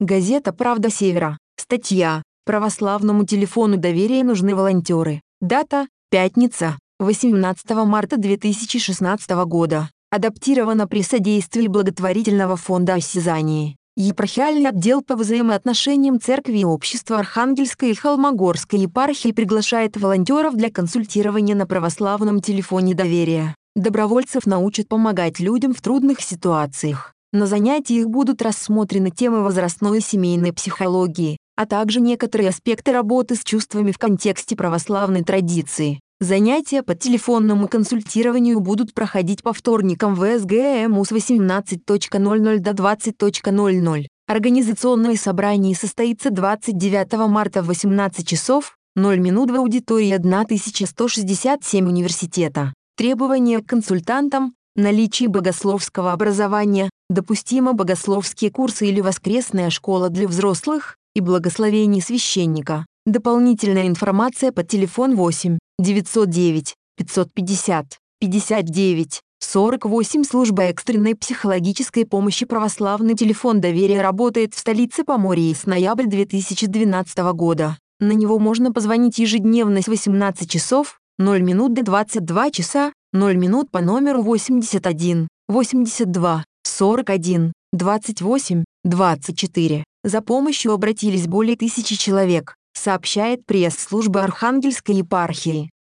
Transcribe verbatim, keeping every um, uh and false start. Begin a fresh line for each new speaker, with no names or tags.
Газета «Правда Севера». Статья «Православному телефону доверия нужны волонтеры». Дата – пятница, восемнадцатого марта две тысячи шестнадцатого года. Адаптировано при содействии благотворительного фонда «Осязание». Епархиальный отдел по взаимоотношениям Церкви и Общества Архангельской и Холмогорской епархии приглашает волонтеров для консультирования на православном телефоне доверия. Добровольцев научат помогать людям в трудных ситуациях. На занятиях будут рассмотрены темы возрастной и семейной психологии, а также некоторые аспекты работы с чувствами в контексте православной традиции. Занятия по телефонному консультированию будут проходить по вторникам в СГМУ с восемнадцати ноль ноль до двадцати ноль ноль. Организационное собрание состоится двадцать девятого марта в восемнадцать часов ноль минут в аудитории тысяча сто шестьдесят семь университета. Требования к консультантам: наличие богословского образования, допустимо богословские курсы или воскресная школа для взрослых и благословение священника. Дополнительная информация по телефону восемь девятьсот девять пятьсот пятьдесят пятьдесят девять сорок восемь. Служба экстренной психологической помощи «Православный телефон доверия» работает в столице Поморья с ноября две тысячи двенадцатого года. На него можно позвонить ежедневно с восемнадцати часов ноль минут до двадцати двух часа ноль минут по номеру восемьдесят один восемьдесят два сорок один двадцать восемь двадцать четыре. За помощью обратились более тысячи человек, сообщает пресс-служба Архангельской епархии.